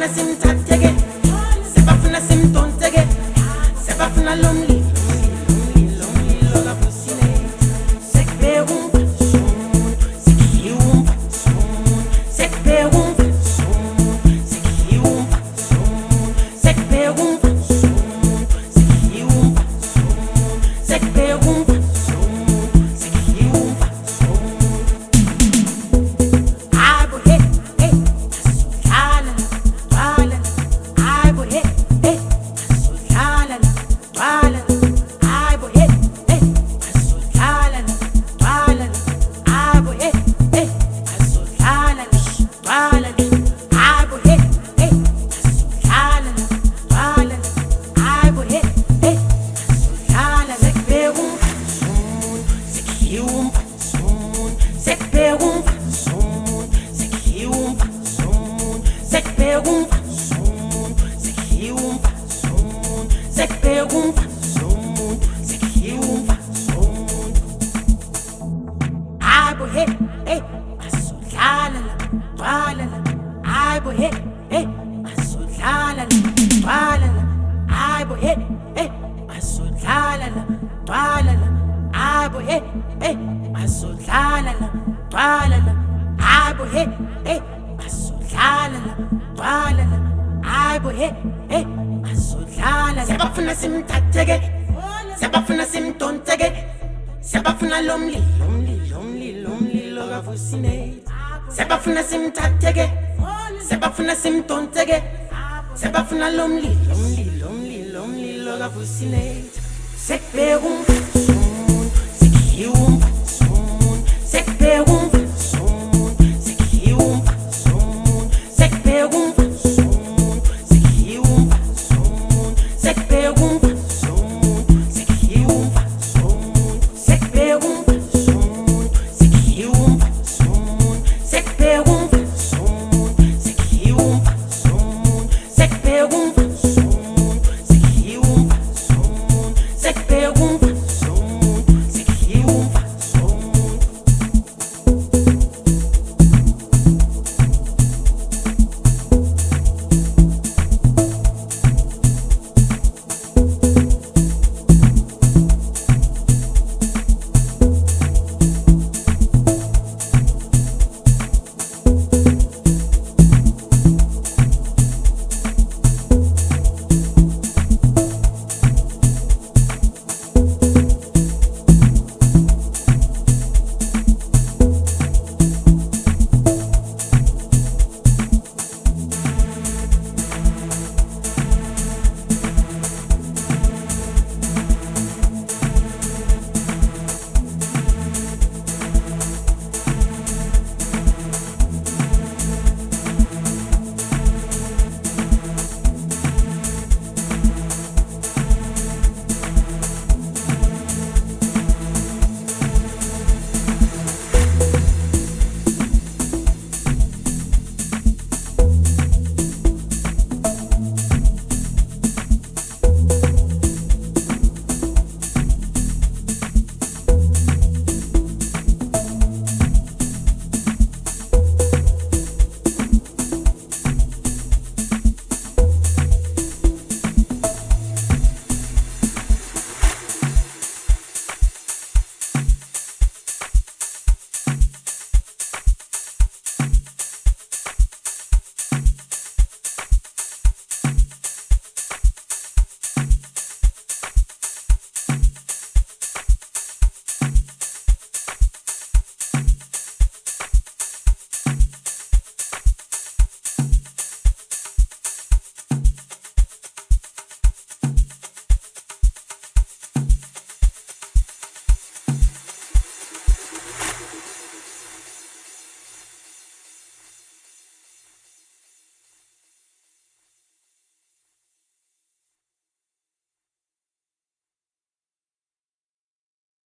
sebafuna simthatheke, sebafuna simdonseke, sebafuna lonely lokavusile. Sekubeka umfasomuntu, sekhiwa umfasomuntu, sekubeka umfasomuntu, sekhiwa umfasomuntu, sekubeka umfasomuntu, sekhiwa umfasomuntu, sekubeka umfasomuntu, sekhiwa umfasomuntu. Hayibo hey hey, asudlala la, twala la. Hayibo hey hey, asudlala la, twala la. Hayibo hey hey, asudlala la, twala la. Hayibo hey hey, asudlala la, twala la. Hayibo hey hey, asudlala la, twala la. Hayibo hey hey, asudlala la. Sekubeka umfasomuntu, sekhiwa umfasomuntu, sekubeka umfasomuntu, sekhiwa umfasomuntu, sekubeka umfasomuntu, sekhiwa umfasomuntu, sekubeka umfasomuntu, sekhiwa umfasomuntu. Hayibo hey hey, asudlala la, twala la. Hayibo hey hey, asudlala la, twala la. Hayibo hey hey, asudlala la, twala la. Hayibo hey hey, asudlala la, twala la. Hayibo hey hey, asudlala la, twala la. Hayibo hey hey, asudlala la. Sebafuna simthatheke, sebafuna simdonseke, sebafuna lonely lokavusile. Sebafuna simthatheke, sebafuna simdonseke, sebafuna lonely lokavusile. Sekubeka umfasomuntu, sekhiwa umfasomuntu.